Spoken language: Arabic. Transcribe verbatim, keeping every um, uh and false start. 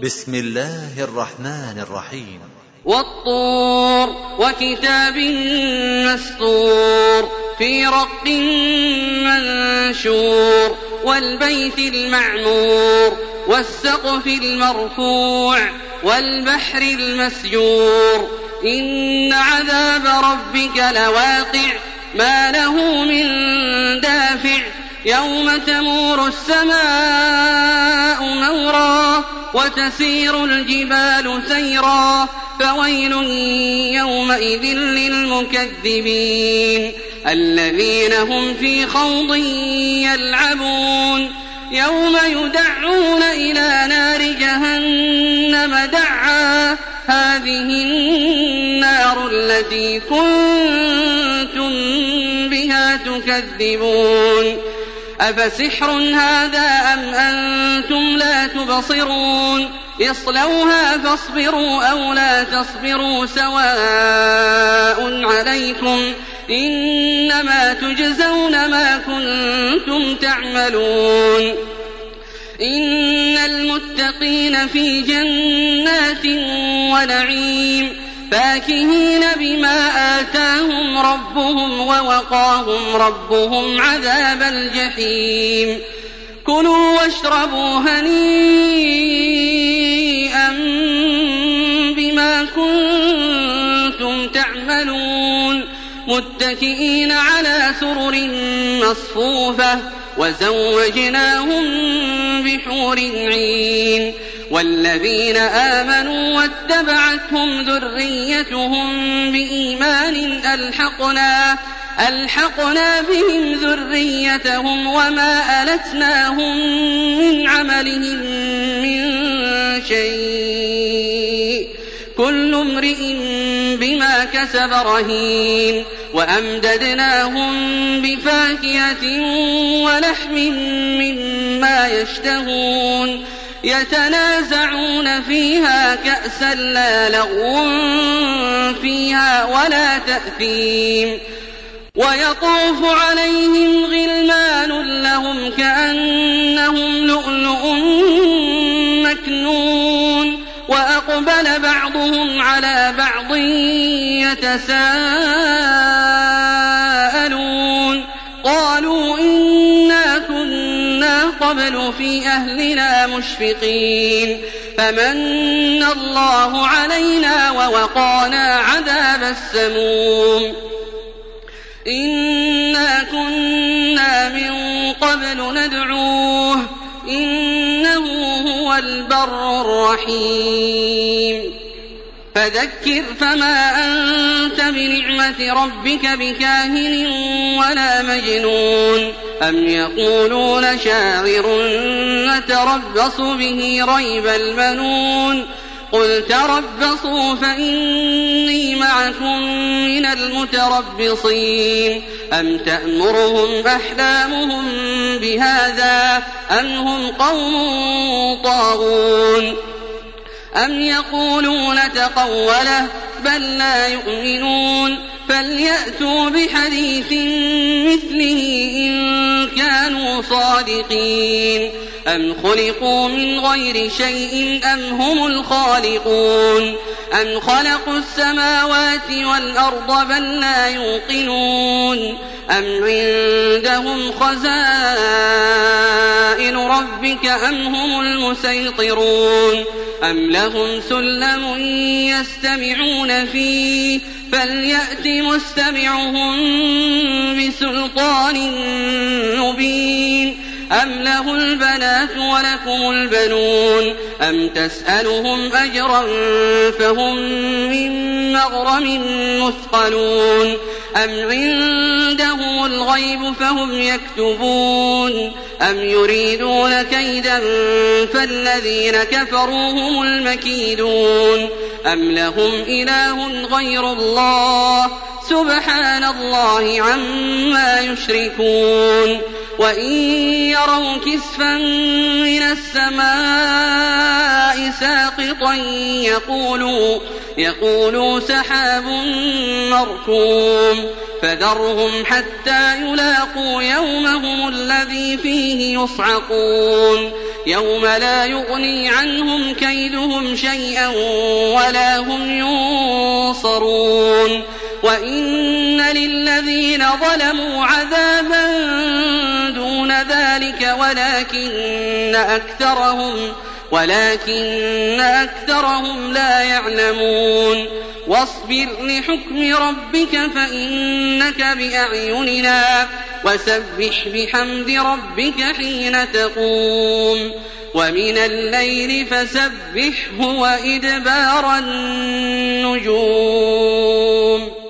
بسم الله الرحمن الرحيم. والطور وكتاب مسطور في رق منشور والبيت المعمور والسقف المرفوع والبحر المسجور إن عذاب ربك لواقع ما له من دافع يوم تمور السماء مورا وتسير الجبال سيرا فويل يومئذ للمكذبين الذين هم في خوض يلعبون يوم يدعون إلى نار جهنم دعا هذه النار التي كنتم بها تكذبون أفسحر هذا أم أنتم لا تبصرون اصلوها فاصبروا أو لا تصبروا سواء عليكم إنما تجزون ما كنتم تعملون إن المتقين في جنات ونعيم فاكهين بما آتاهم ربهم ووقاهم ربهم عذاب الجحيم كلوا واشربوا هنيئا بما كنتم تعملون متكئين على سرر مصفوفة وزوجناهم بحور عين والذين آمنوا واتبعتهم ذريتهم بإيمان ألحقنا ألحقنا بهم ذريتهم وما ألتناهم من عملهم من شيء كل امرئ بما كسب رهين وأمددناهم بفاكهة ولحم مما يشتهون يتنازعون فيها كأسا لا لغو فيها ولا تأثيم ويطوف عليهم غلمان لهم كأنهم لؤلؤ مكنون وأقبل بعضهم على بعض يتساءلون قالوا إنا كنا قبل في أهلنا مشفقين فمن الله علينا ووقانا عذاب السموم إنا كنا من قبل ندعوه إنه هو البر الرحيم فذكر فما أنت بنعمة ربك بكاهن ولا مجنون أم يقولون شاعر نتربص به ريب المنون قل تربصوا فإني معكم من المتربصين أم تأمرهم أحلامهم بهذا أم هم قوم طاغون أم يقولون تقوله بل لا يؤمنون فليأتوا بحديث مثله إن كانوا صادقين أم خلقوا من غير شيء أم هم الخالقون أم خلقوا السماوات والأرض بل لا يوقنون أم عندهم خزائن ربك أم هم المسيطرون أم لهم سلم يستمعون فيه فليأت مستمعهم بسلطان مبين أم له البنات ولكم البنون أم تسألهم أجرا فهم من مغرم مثقلون أم عندهم الغيب فهم يكتبون أم يريدون كيدا فالذين كفروا هم المكيدون أم لهم إله غير الله سبحان الله عما يشركون وإن يروا كسفا من السماء ساقطا يقولوا, يقولوا سحاب مركوم فذرهم حتى يلاقوا يومهم الذي فيه يصعقون يوم لا يغني عنهم كيدهم شيئا ولا هم ينصرون وإن للذين ظلموا عذابا دون ذلك ولكن أكثرهم, ولكن أكثرهم لا يعلمون واصبر لحكم ربك فإنك بأعيننا وسبح بحمد ربك حين تقوم ومن الليل فسبحه وإدبار النجوم.